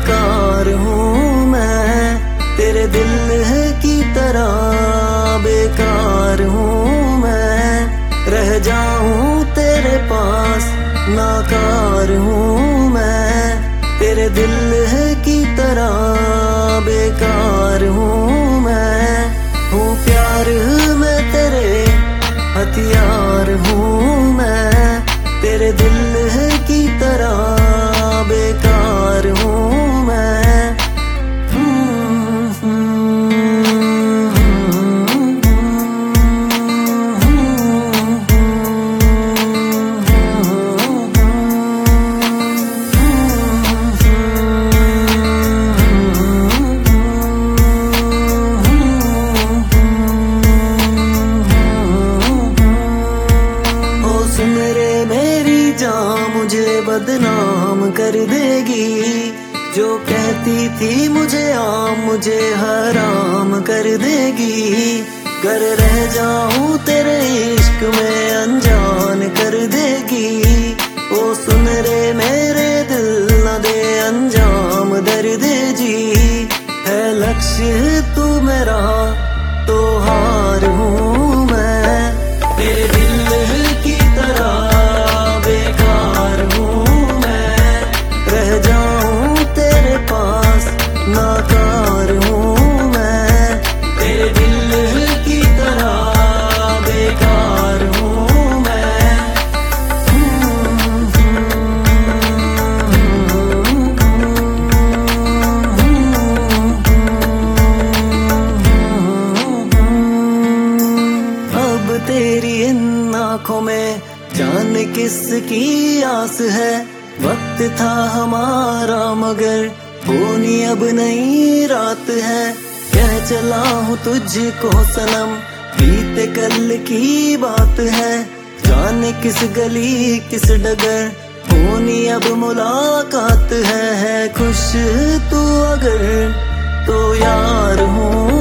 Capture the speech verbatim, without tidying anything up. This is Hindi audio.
बेकार हूँ मैं, तेरे दिल की तरह बेकार हूँ मैं। रह जाऊं तेरे पास नाकार हूँ मैं, तेरे दिल की तरह बेकार हूँ मैं। हूँ प्यार में तेरे हथियार हूँ मैं, तेरे दिल की तरह बेकार हूँ मैं। मेरे मेरी जान मुझे बदनाम कर देगी, जो कहती थी मुझे आम मुझे हराम कर देगी। कर रह जाऊं तेरे इश्क में अनजान कर देगी। ओ सुन रे मेरे दिल न दे अंजाम दर्द जी, है लक्ष्य तू मेरा तो हार हूँ मैं, तेरे दिल की तरह बेकार हूँ मैं। रह जाऊं तेरे पास नाकार हूँ मैं, तेरे दिल की तरह बेकार हूँ मैं। अब तेरी इन आँखों में जाने किसकी आस है, वक्त था हमारा मगर होनी अब नई रात है। कह चला हूँ तुझको सनम बीते कल की बात है, जाने किस गली किस डगर होनी अब मुलाकात है। है खुश तू अगर तो यार हूँ